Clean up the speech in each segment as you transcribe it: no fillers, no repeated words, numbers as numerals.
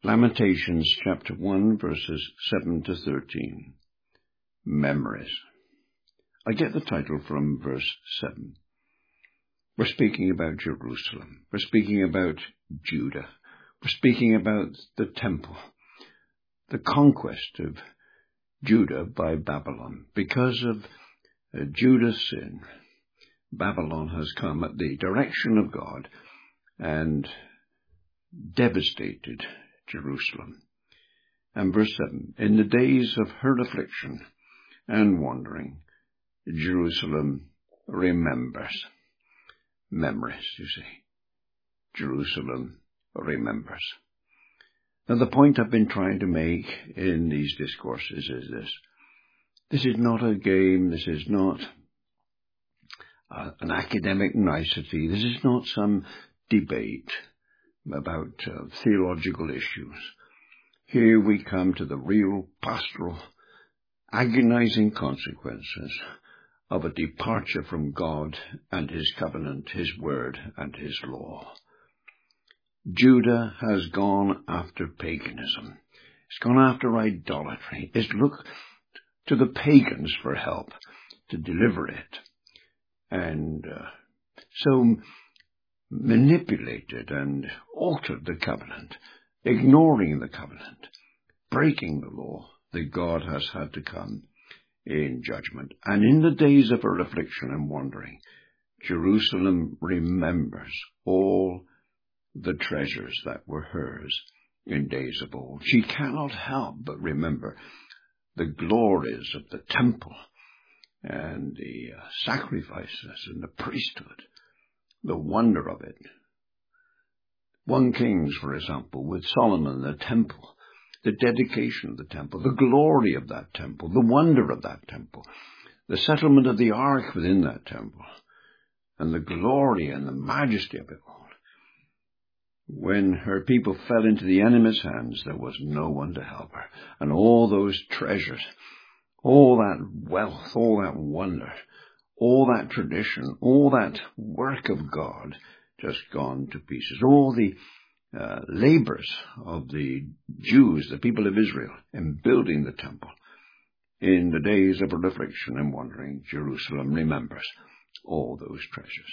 Lamentations chapter 1, verses 7 to 13. Memories. I get the title from verse 7. We're speaking about Jerusalem. We're speaking about Judah. We're speaking about the temple, the conquest of Judah by Babylon. Because of Judah's sin, Babylon has come at the direction of God and devastated Jerusalem. And verse 7, in the days of her affliction and wandering, Jerusalem remembers. Memories, you see. Jerusalem remembers. Now, the point I've been trying to make in these discourses is this. This is not a game. This is not an academic nicety. This is not some debate about theological issues. Here we come to the real pastoral, agonizing consequences of a departure from God and his covenant, his word, and his law. Judah has gone after paganism. It's gone after idolatry. It's looked to the pagans for help to deliver it. And so manipulated and altered the covenant, ignoring the covenant, breaking the law that God has had to come in judgment. And in the days of her affliction and wandering, Jerusalem remembers all the treasures that were hers in days of old. She cannot help but remember the glories of the temple and the sacrifices and the priesthood, the wonder of it. 1 Kings, for example, with Solomon, the temple, the dedication of the temple, the glory of that temple, the wonder of that temple, the settlement of the ark within that temple, and the glory and the majesty of it all. When her people fell into the enemy's hands, there was no one to help her. And all those treasures, all that wealth, all that wonder, all that tradition, all that work of God just gone to pieces. All the labors of the Jews, the people of Israel, in building the temple. In the days of her affliction and wandering, Jerusalem remembers all those treasures.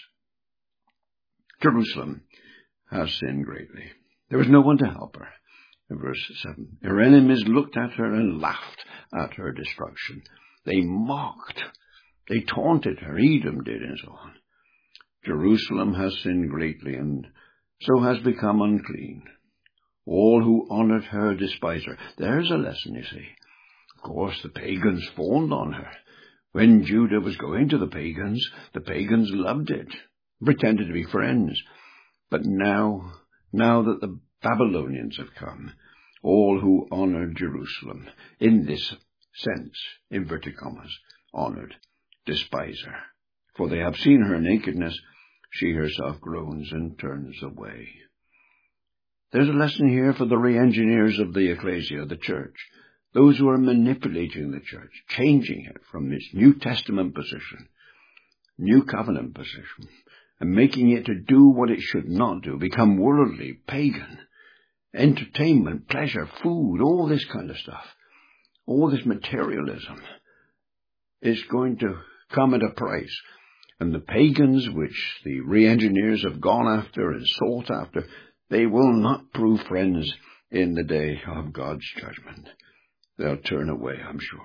Jerusalem has sinned greatly. There was no one to help her. In verse 7, her enemies looked at her and laughed at her destruction. They mocked. They taunted her. Edom did, and so on. Jerusalem has sinned greatly, and so has become unclean. All who honored her despise her. There's a lesson, you see. Of course, the pagans fawned on her. When Judah was going to the pagans loved it, pretended to be friends. But now that the Babylonians have come, all who honored Jerusalem, in this sense, inverted commas, honored, despise her. For they have seen her nakedness, she herself groans and turns away. There's a lesson here for the re-engineers of the ecclesia, the church, those who are manipulating the church, changing it from this New Testament position, New Covenant position, and making it to do what it should not do, become worldly, pagan, entertainment, pleasure, food, all this kind of stuff, all this materialism. It's going to come at a price. And the pagans, which the re-engineers have gone after and sought after, they will not prove friends in the day of God's judgment. They'll turn away, I'm sure.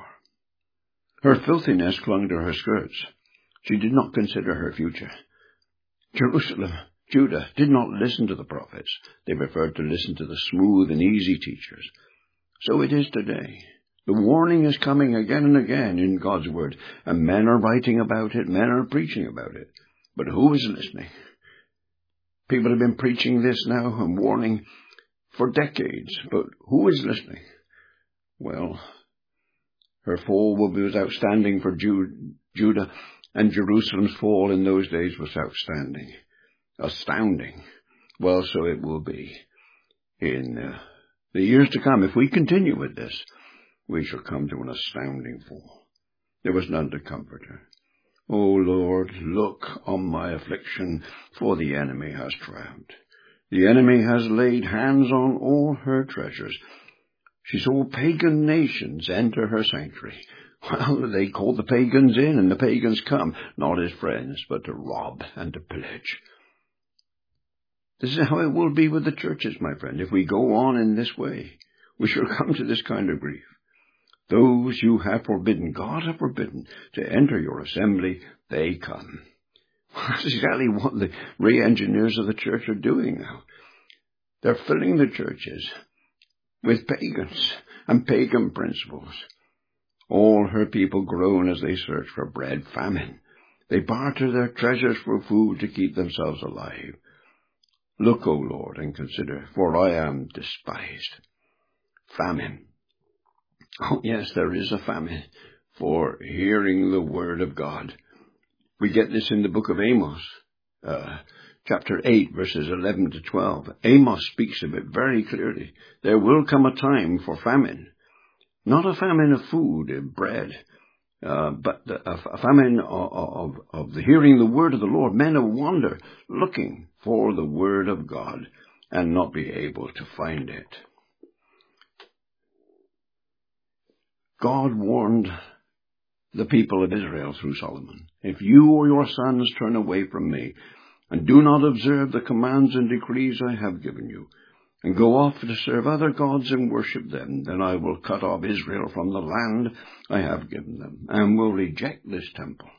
Her filthiness clung to her skirts. She did not consider her future. Jerusalem, Judah, did not listen to the prophets. They preferred to listen to the smooth and easy teachers. So it is today. The warning is coming again and again in God's word, and men are writing about it, men are preaching about it. But who is listening? People have been preaching this now and warning for decades, but who is listening? Well, her fall will be as outstanding for Judah, and Jerusalem's fall in those days was outstanding, astounding. Well, so it will be in the years to come. If we continue with this, we shall come to an astounding fall. There was none to comfort her. O Lord, look on my affliction, for the enemy has triumphed. The enemy has laid hands on all her treasures. She saw pagan nations enter her sanctuary. Well, they called the pagans in, and the pagans come, not as friends, but to rob and to pillage. This is how it will be with the churches, my friend. If we go on in this way, we shall come to this kind of grief. Those you have forbidden, God have forbidden, to enter your assembly, they come. That's exactly what the re-engineers of the church are doing now. They're filling the churches with pagans and pagan principles. All her people groan as they search for bread, famine. They barter their treasures for food to keep themselves alive. Look, O Lord, and consider, for I am despised. Famine. Oh, yes, there is a famine for hearing the word of God. We get this in the book of Amos, chapter 8, verses 11 to 12. Amos speaks of it very clearly. There will come a time for famine. Not a famine of food, of bread, but a famine of the hearing the word of the Lord. Men will wander looking for the word of God and not be able to find it. God warned the people of Israel through Solomon, if you or your sons turn away from me and do not observe the commands and decrees I have given you, and go off to serve other gods and worship them, then I will cut off Israel from the land I have given them, and will reject this temple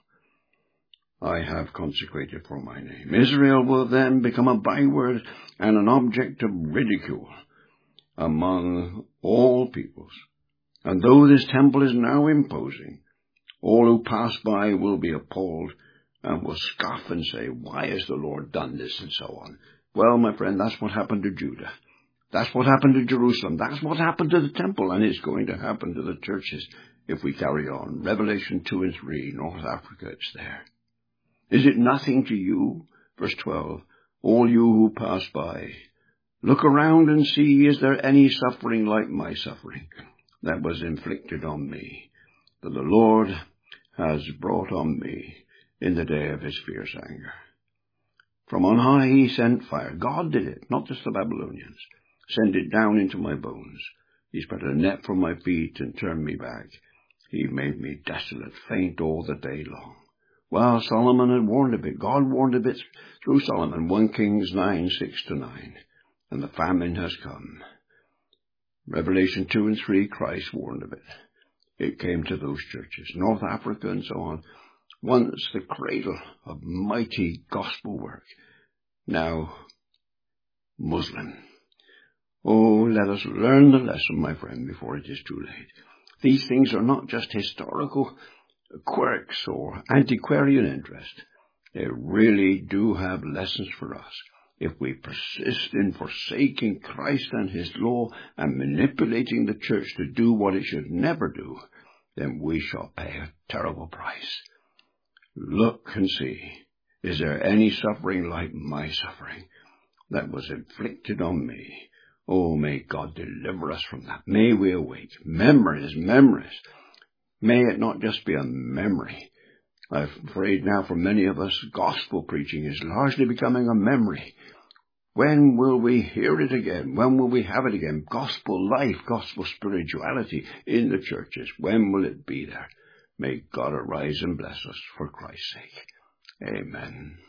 I have consecrated for my name. Israel will then become a byword and an object of ridicule among all peoples. And though this temple is now imposing, all who pass by will be appalled and will scoff and say, why has the Lord done this, and so on. Well, my friend, that's what happened to Judah. That's what happened to Jerusalem. That's what happened to the temple, and it's going to happen to the churches if we carry on. Revelation 2 and 3, North Africa, it's there. Is it nothing to you? Verse 12, all you who pass by, look around and see, is there any suffering like my suffering that was inflicted on me, that the Lord has brought on me in the day of his fierce anger? From on high he sent fire. God did it, not just the Babylonians. Send it down into my bones. He spread a net for my feet and turned me back. He made me desolate, faint all the day long. Well, Solomon had warned of it. God warned of it through Solomon, 1 Kings 9, 6-9. And the famine has come. Revelation 2 and 3, Christ warned of it. It came to those churches, North Africa and so on. Once the cradle of mighty gospel work. Now, Muslim. Oh, let us learn the lesson, my friend, before it is too late. These things are not just historical quirks or antiquarian interest. They really do have lessons for us. If we persist in forsaking Christ and his law and manipulating the church to do what it should never do, then we shall pay a terrible price. Look and see, is there any suffering like my suffering that was inflicted on me? Oh, may God deliver us from that. May we awake. Memories. May it not just be a memory. I'm afraid now for many of us, gospel preaching is largely becoming a memory. When will we hear it again? When will we have it again? Gospel life, gospel spirituality in the churches. When will it be there? May God arise and bless us for Christ's sake. Amen.